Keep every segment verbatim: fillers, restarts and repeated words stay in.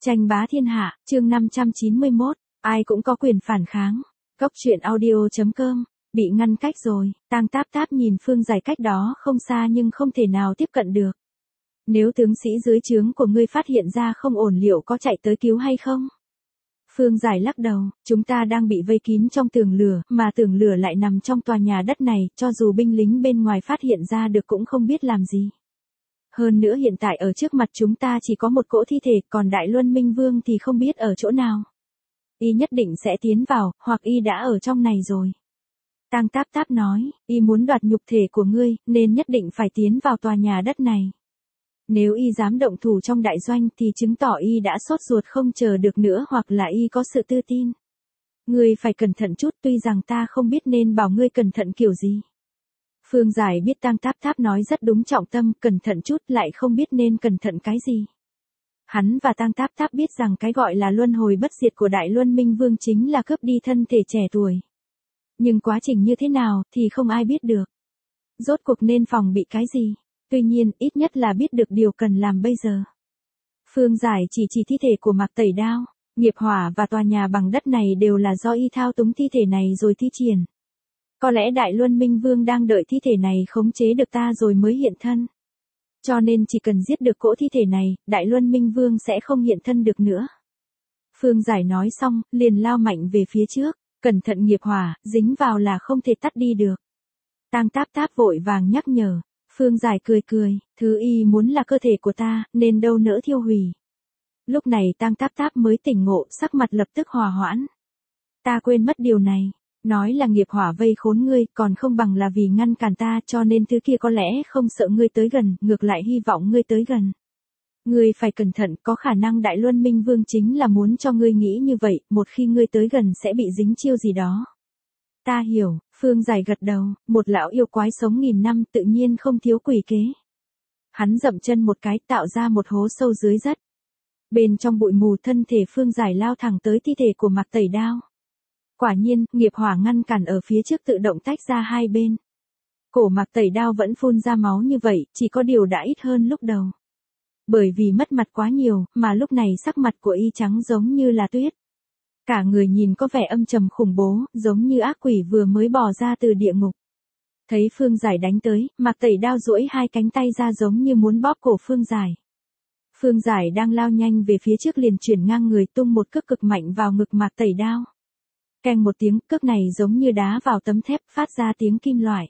Tranh bá thiên hạ, chương năm trăm chín mươi mốt, ai cũng có quyền phản kháng. Cốc truyện audio chấm com, bị ngăn cách rồi, Tang Táp Táp nhìn Phương Giải cách đó không xa nhưng không thể nào tiếp cận được. Nếu tướng sĩ dưới trướng của ngươi phát hiện ra không ổn liệu có chạy tới cứu hay không? Phương Giải lắc đầu, chúng ta đang bị vây kín trong tường lửa, mà tường lửa lại nằm trong tòa nhà đất này, cho dù binh lính bên ngoài phát hiện ra được cũng không biết làm gì. Hơn nữa hiện tại ở trước mặt chúng ta chỉ có một cỗ thi thể, còn Đại Luân Minh Vương thì không biết ở chỗ nào. Y nhất định sẽ tiến vào, hoặc Y đã ở trong này rồi. Tang Táp Táp nói, Y muốn đoạt nhục thể của ngươi, nên nhất định phải tiến vào tòa nhà đất này. Nếu Y dám động thủ trong đại doanh thì chứng tỏ Y đã sốt ruột không chờ được nữa, hoặc là Y có sự tự tin. Ngươi phải cẩn thận chút, tuy rằng ta không biết nên bảo ngươi cẩn thận kiểu gì. Phương Giải biết Tang Táp Táp nói rất đúng trọng tâm, cẩn thận chút lại không biết nên cẩn thận cái gì. Hắn và Tang Táp Táp biết rằng cái gọi là luân hồi bất diệt của Đại Luân Minh Vương chính là cướp đi thân thể trẻ tuổi. Nhưng quá trình như thế nào thì không ai biết được. Rốt cuộc nên phòng bị cái gì? Tuy nhiên, ít nhất là biết được điều cần làm bây giờ. Phương Giải chỉ chỉ thi thể của Mạc Tẩy Đao, nghiệp hỏa và tòa nhà bằng đất này đều là do Y thao túng thi thể này rồi thi triển. Có lẽ Đại Luân Minh Vương đang đợi thi thể này khống chế được ta rồi mới hiện thân. Cho nên chỉ cần giết được cỗ thi thể này, Đại Luân Minh Vương sẽ không hiện thân được nữa. Phương Giải nói xong, liền lao mạnh về phía trước, cẩn thận nghiệp hỏa, dính vào là không thể tắt đi được. Tang Táp Táp vội vàng nhắc nhở, Phương Giải cười cười, thứ Y muốn là cơ thể của ta, nên đâu nỡ thiêu hủy. Lúc này Tang Táp Táp mới tỉnh ngộ, sắc mặt lập tức hòa hoãn. Ta quên mất điều này. Nói là nghiệp hỏa vây khốn ngươi, còn không bằng là vì ngăn cản ta, cho nên thứ kia có lẽ không sợ ngươi tới gần, ngược lại hy vọng ngươi tới gần. Ngươi phải cẩn thận, có khả năng Đại Luân Minh Vương chính là muốn cho ngươi nghĩ như vậy, một khi ngươi tới gần sẽ bị dính chiêu gì đó. Ta hiểu, Phương Giải gật đầu, một lão yêu quái sống nghìn năm tự nhiên không thiếu quỷ kế. Hắn dậm chân một cái tạo ra một hố sâu dưới đất. Bên trong bụi mù thân thể Phương Giải lao thẳng tới thi thể của Mạc Tẩy Đao. Quả nhiên, nghiệp hỏa ngăn cản ở phía trước tự động tách ra hai bên. Cổ Mạc Tẩy Đao vẫn phun ra máu như vậy, chỉ có điều đã ít hơn lúc đầu. Bởi vì mất mặt quá nhiều, mà lúc này sắc mặt của Y trắng giống như là tuyết. Cả người nhìn có vẻ âm trầm khủng bố, giống như ác quỷ vừa mới bò ra từ địa ngục. Thấy Phương Giải đánh tới, Mạc Tẩy Đao duỗi hai cánh tay ra giống như muốn bóp cổ Phương Giải. Phương Giải đang lao nhanh về phía trước liền chuyển ngang người tung một cước cực mạnh vào ngực Mạc Tẩy Đao. Keng một tiếng, cước này giống như đá vào tấm thép, phát ra tiếng kim loại.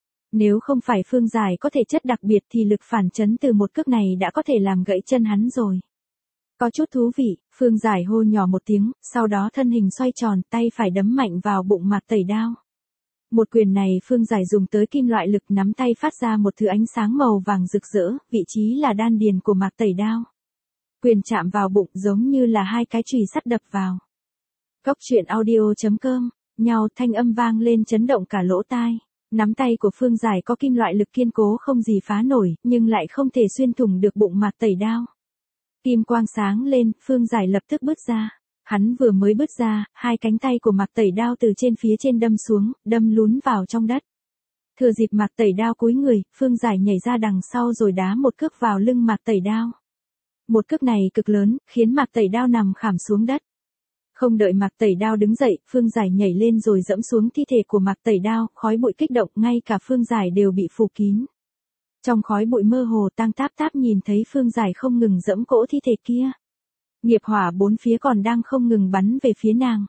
Nếu không phải Phương Giải có thể chất đặc biệt thì lực phản chấn từ một cước này đã có thể làm gãy chân hắn rồi. Có chút thú vị, Phương Giải hô nhỏ một tiếng, sau đó thân hình xoay tròn, tay phải đấm mạnh vào bụng Mạc Tẩy Đao. Một quyền này Phương Giải dùng tới kim loại lực, nắm tay phát ra một thứ ánh sáng màu vàng rực rỡ, vị trí là đan điền của Mạc Tẩy Đao. Quyền chạm vào bụng giống như là hai cái chùy sắt đập vào. Cốc truyện audio chấm com, nhau thanh âm vang lên chấn động cả lỗ tai. Nắm tay của Phương Giải có kim loại lực kiên cố không gì phá nổi, nhưng lại không thể xuyên thủng được bụng Mạc Tẩy Đao. Kim quang sáng lên, Phương Giải lập tức bứt ra. Hắn vừa mới bứt ra, hai cánh tay của Mạc Tẩy Đao từ trên phía trên đâm xuống, đâm lún vào trong đất. Thừa dịp Mạc Tẩy Đao cúi người, Phương Giải nhảy ra đằng sau rồi đá một cước vào lưng Mạc Tẩy Đao. Một cước này cực lớn, khiến Mạc Tẩy Đao nằm khảm xuống đất. Không đợi Mạc Tẩy Đao đứng dậy, Phương Giải nhảy lên rồi dẫm xuống thi thể của Mạc Tẩy Đao, khói bụi kích động, ngay cả Phương Giải đều bị phủ kín. Trong khói bụi mơ hồ Tang Táp Táp nhìn thấy Phương Giải không ngừng dẫm cỗ thi thể kia. Nghiệp hỏa bốn phía còn đang không ngừng bắn về phía nàng.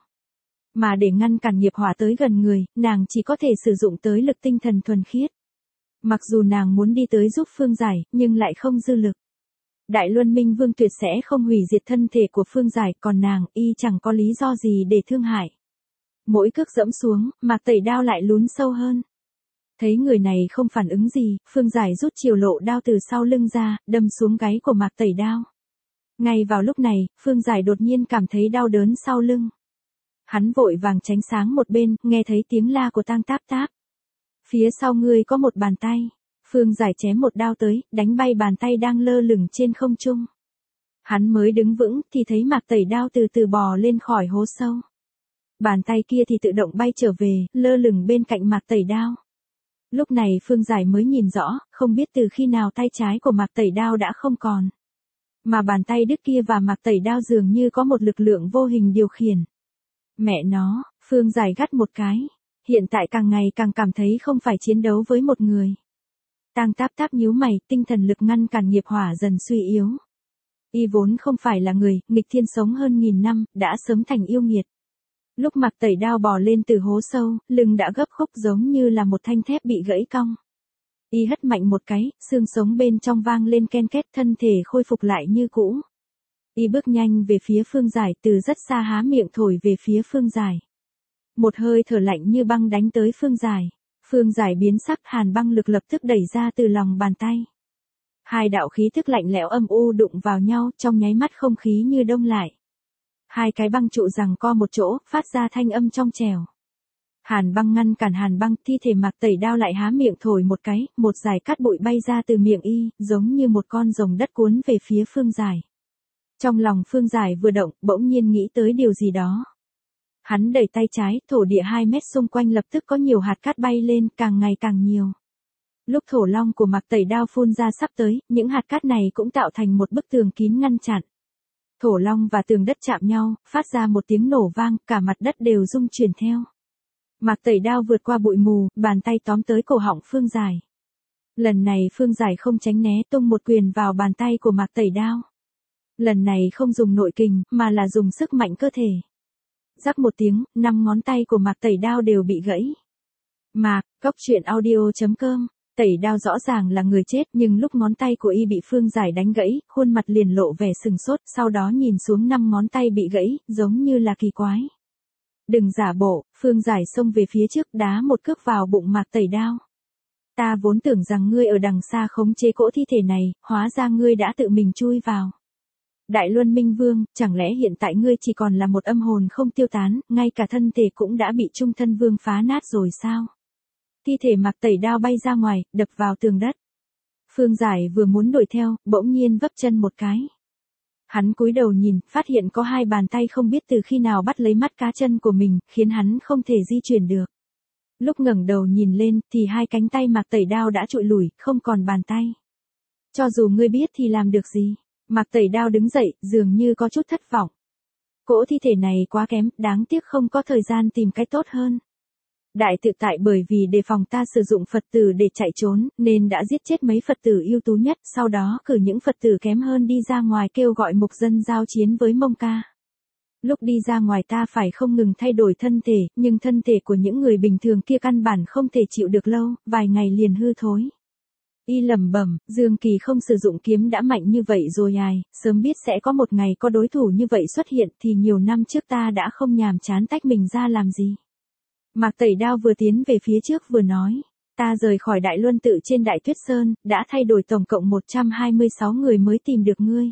Mà để ngăn cản nghiệp hỏa tới gần người, nàng chỉ có thể sử dụng tới lực tinh thần thuần khiết. Mặc dù nàng muốn đi tới giúp Phương Giải, nhưng lại không dư lực. Đại Luân Minh Vương tuyệt sẽ không hủy diệt thân thể của Phương Giải, còn nàng, Y chẳng có lý do gì để thương hại. Mỗi cước dẫm xuống, Mạc Tẩy Đao lại lún sâu hơn. Thấy người này không phản ứng gì, Phương Giải rút chiều lộ đao từ sau lưng ra, đâm xuống gáy của Mạc Tẩy Đao. Ngay vào lúc này, Phương Giải đột nhiên cảm thấy đau đớn sau lưng. Hắn vội vàng tránh sang một bên, nghe thấy tiếng la của Tang Táp Táp. Phía sau ngươi có một bàn tay. Phương Giải chém một đao tới, đánh bay bàn tay đang lơ lửng trên không trung. Hắn mới đứng vững thì thấy Mạc Tẩy Đao từ từ bò lên khỏi hố sâu. Bàn tay kia thì tự động bay trở về, lơ lửng bên cạnh Mạc Tẩy Đao. Lúc này Phương Giải mới nhìn rõ, không biết từ khi nào tay trái của Mạc Tẩy Đao đã không còn. Mà bàn tay đứt kia và Mạc Tẩy Đao dường như có một lực lượng vô hình điều khiển. Mẹ nó, Phương Giải gắt một cái. Hiện tại càng ngày càng cảm thấy không phải chiến đấu với một người. Tang Táp Táp nhíu mày, tinh thần lực ngăn cản nghiệp hỏa dần suy yếu. Y vốn không phải là người, nghịch thiên sống hơn nghìn năm, đã sớm thành yêu nghiệt. Lúc Mạc Tẩy Đao bò lên từ hố sâu, lưng đã gấp khúc giống như là một thanh thép bị gãy cong. Y hất mạnh một cái, xương sống bên trong vang lên ken két, thân thể khôi phục lại như cũ. Y bước nhanh về phía Phương Giải, từ rất xa há miệng thổi về phía Phương Giải. Một hơi thở lạnh như băng đánh tới Phương Giải. Phương Giải biến sắc, hàn băng lực lập tức đẩy ra từ lòng bàn tay. Hai đạo khí tức lạnh lẽo âm u đụng vào nhau, trong nháy mắt không khí như đông lại. Hai cái băng trụ giằng co một chỗ, phát ra thanh âm trong trẻo. Hàn băng ngăn cản hàn băng, thi thể Mạc Tẩy Đao lại há miệng thổi một cái, một dải cát bụi bay ra từ miệng y, giống như một con rồng đất cuốn về phía Phương Giải. Trong lòng Phương Giải vừa động, bỗng nhiên nghĩ tới điều gì đó. Hắn đẩy tay trái, thổ địa hai mét xung quanh lập tức có nhiều hạt cát bay lên, càng ngày càng nhiều. Lúc thổ long của Mạc Tẩy Đao phun ra sắp tới, những hạt cát này cũng tạo thành một bức tường kín ngăn chặn. Thổ long và tường đất chạm nhau, phát ra một tiếng nổ vang, cả mặt đất đều rung chuyển theo. Mạc Tẩy Đao vượt qua bụi mù, bàn tay tóm tới cổ họng Phương Giải. Lần này Phương Giải không tránh né, tung một quyền vào bàn tay của Mạc Tẩy Đao. Lần này không dùng nội kình, mà là dùng sức mạnh cơ thể. Rắc một tiếng, năm ngón tay của Mạc Tẩy Đao đều bị gãy. Mạc, Cốc Truyện Audio chấm com. Tẩy Đao rõ ràng là người chết, nhưng lúc ngón tay của y bị Phương Giải đánh gãy, khuôn mặt liền lộ vẻ sừng sốt, sau đó nhìn xuống năm ngón tay bị gãy, giống như là kỳ quái. Đừng giả bộ, Phương Giải xông về phía trước, đá một cước vào bụng Mạc Tẩy Đao. Ta vốn tưởng rằng ngươi ở đằng xa khống chế cỗ thi thể này, hóa ra ngươi đã tự mình chui vào. Đại Luân Minh Vương, chẳng lẽ hiện tại ngươi chỉ còn là một âm hồn không tiêu tán, ngay cả thân thể cũng đã bị Trung Thân Vương phá nát rồi sao? Thi thể Mạc Tẩy Đao bay ra ngoài, đập vào tường đất. Phương Giải vừa muốn đuổi theo, bỗng nhiên vấp chân một cái. Hắn cúi đầu nhìn, phát hiện có hai bàn tay không biết từ khi nào bắt lấy mắt cá chân của mình, khiến hắn không thể di chuyển được. Lúc ngẩng đầu nhìn lên, thì hai cánh tay Mạc Tẩy Đao đã trụi lủi, không còn bàn tay. Cho dù ngươi biết thì làm được gì? Mạc Tẩy Đao đứng dậy, dường như có chút thất vọng. Cỗ thi thể này quá kém, đáng tiếc không có thời gian tìm cách tốt hơn. Đại tự tại bởi vì đề phòng ta sử dụng Phật tử để chạy trốn, nên đã giết chết mấy Phật tử ưu tú nhất, sau đó cử những Phật tử kém hơn đi ra ngoài kêu gọi mục dân giao chiến với Mông Ca. Lúc đi ra ngoài ta phải không ngừng thay đổi thân thể, nhưng thân thể của những người bình thường kia căn bản không thể chịu được lâu, vài ngày liền hư thối. Y lẩm bẩm, Dương Kỳ không sử dụng kiếm đã mạnh như vậy rồi ai, sớm biết sẽ có một ngày có đối thủ như vậy xuất hiện thì nhiều năm trước ta đã không nhàm chán tách mình ra làm gì. Mạc Tẩy Đao vừa tiến về phía trước vừa nói, ta rời khỏi Đại Luân Tự trên Đại Tuyết Sơn, đã thay đổi tổng cộng một trăm hai mươi sáu người mới tìm được ngươi.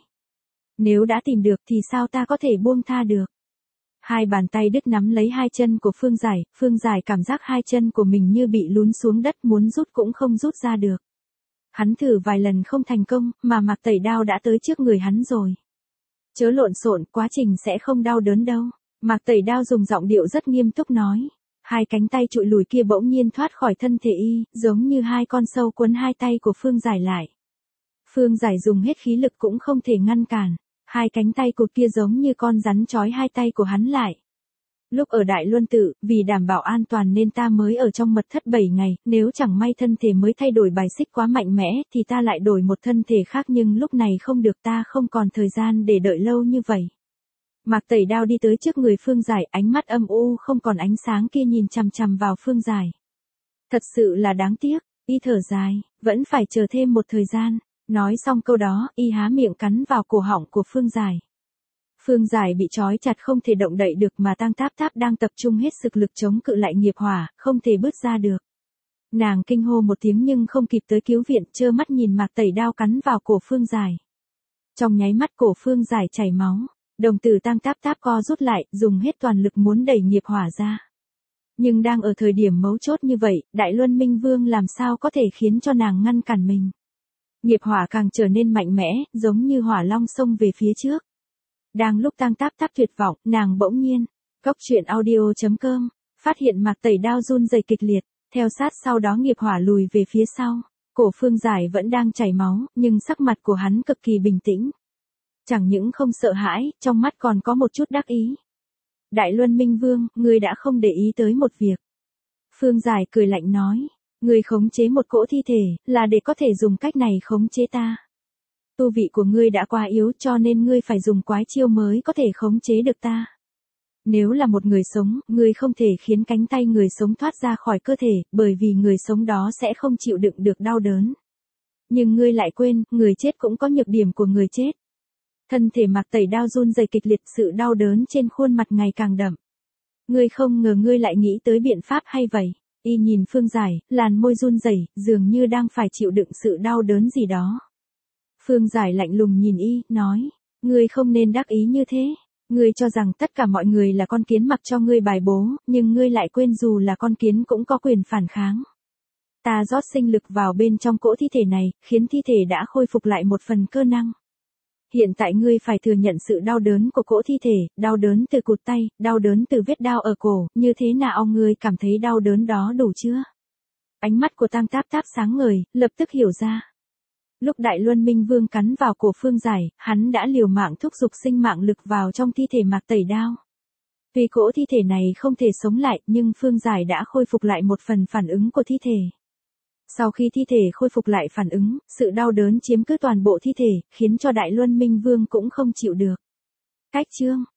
Nếu đã tìm được thì sao ta có thể buông tha được? Hai bàn tay đứt nắm lấy hai chân của Phương Giải, Phương Giải cảm giác hai chân của mình như bị lún xuống đất, muốn rút cũng không rút ra được. Hắn thử vài lần không thành công, mà Mạc Tẩy Đao đã tới trước người hắn rồi. Chớ lộn xộn, quá trình sẽ không đau đớn đâu. Mạc Tẩy Đao dùng giọng điệu rất nghiêm túc nói. Hai cánh tay trụi lùi kia bỗng nhiên thoát khỏi thân thể y, giống như hai con sâu quấn hai tay của Phương Giải lại. Phương Giải dùng hết khí lực cũng không thể ngăn cản. Hai cánh tay cụt kia giống như con rắn trói hai tay của hắn lại. Lúc ở Đại Luân Tự, vì đảm bảo an toàn nên ta mới ở trong mật thất bảy ngày, nếu chẳng may thân thể mới thay đổi bài xích quá mạnh mẽ thì ta lại đổi một thân thể khác, nhưng lúc này không được, ta không còn thời gian để đợi lâu như vậy. Mạc Tẩy Đao đi tới trước người Phương Giải, ánh mắt âm u không còn ánh sáng kia nhìn chằm chằm vào Phương Giải. Thật sự là đáng tiếc, y thở dài, vẫn phải chờ thêm một thời gian. Nói xong câu đó, y há miệng cắn vào cổ họng của Phương Giải. Phương Giải bị trói chặt không thể động đậy được, mà Tang Táp Táp đang tập trung hết sức lực chống cự lại nghiệp hỏa, không thể bứt ra được. Nàng kinh hô một tiếng nhưng không kịp tới cứu viện, trơ mắt nhìn Mạc Tẩy Đao cắn vào cổ Phương Giải. Trong nháy mắt cổ Phương Giải chảy máu, đồng tử Tang Táp Táp co rút lại, dùng hết toàn lực muốn đẩy nghiệp hỏa ra. Nhưng đang ở thời điểm mấu chốt như vậy, Đại Luân Minh Vương làm sao có thể khiến cho nàng ngăn cản mình. Nghiệp hỏa càng trở nên mạnh mẽ, giống như hỏa long xông về phía trước. Đang lúc Tang Táp Táp tuyệt vọng, nàng bỗng nhiên, Cốc Truyện Audio chấm com, phát hiện Mạc Tẩy Đao run rẩy kịch liệt, theo sát sau đó nghiệp hỏa lùi về phía sau. Cổ Phương Giải vẫn đang chảy máu, nhưng sắc mặt của hắn cực kỳ bình tĩnh. Chẳng những không sợ hãi, trong mắt còn có một chút đắc ý. Đại Luân Minh Vương, ngươi đã không để ý tới một việc. Phương Giải cười lạnh nói, ngươi khống chế một cỗ thi thể, là để có thể dùng cách này khống chế ta. Tu vị của ngươi đã quá yếu cho nên ngươi phải dùng quái chiêu mới có thể khống chế được ta. Nếu là một người sống, ngươi không thể khiến cánh tay người sống thoát ra khỏi cơ thể, bởi vì người sống đó sẽ không chịu đựng được đau đớn. Nhưng ngươi lại quên, người chết cũng có nhược điểm của người chết. Thân thể Mạc Tẩy Đao run rẩy kịch liệt, sự đau đớn trên khuôn mặt ngày càng đậm. Ngươi không ngờ ngươi lại nghĩ tới biện pháp hay vậy. Y nhìn Phương Giải, làn môi run rẩy, dường như đang phải chịu đựng sự đau đớn gì đó. Phương Giải lạnh lùng nhìn Y, nói, ngươi không nên đắc ý như thế. Ngươi cho rằng tất cả mọi người là con kiến mặc cho ngươi bài bố, nhưng ngươi lại quên dù là con kiến cũng có quyền phản kháng. Ta rót sinh lực vào bên trong cỗ thi thể này, khiến thi thể đã khôi phục lại một phần cơ năng. Hiện tại ngươi phải thừa nhận sự đau đớn của cỗ thi thể, đau đớn từ cụt tay, đau đớn từ vết đao ở cổ, như thế nào ngươi cảm thấy đau đớn đó đủ chưa? Ánh mắt của Tang Táp Táp sáng ngời, lập tức hiểu ra. Lúc Đại Luân Minh Vương cắn vào cổ Phương Giải, hắn đã liều mạng thúc giục sinh mạng lực vào trong thi thể Mạc Tẩy Đao. Vì cỗ thi thể này không thể sống lại, nhưng Phương Giải đã khôi phục lại một phần phản ứng của thi thể. Sau khi thi thể khôi phục lại phản ứng, sự đau đớn chiếm cứ toàn bộ thi thể, khiến cho Đại Luân Minh Vương cũng không chịu được. Cách chương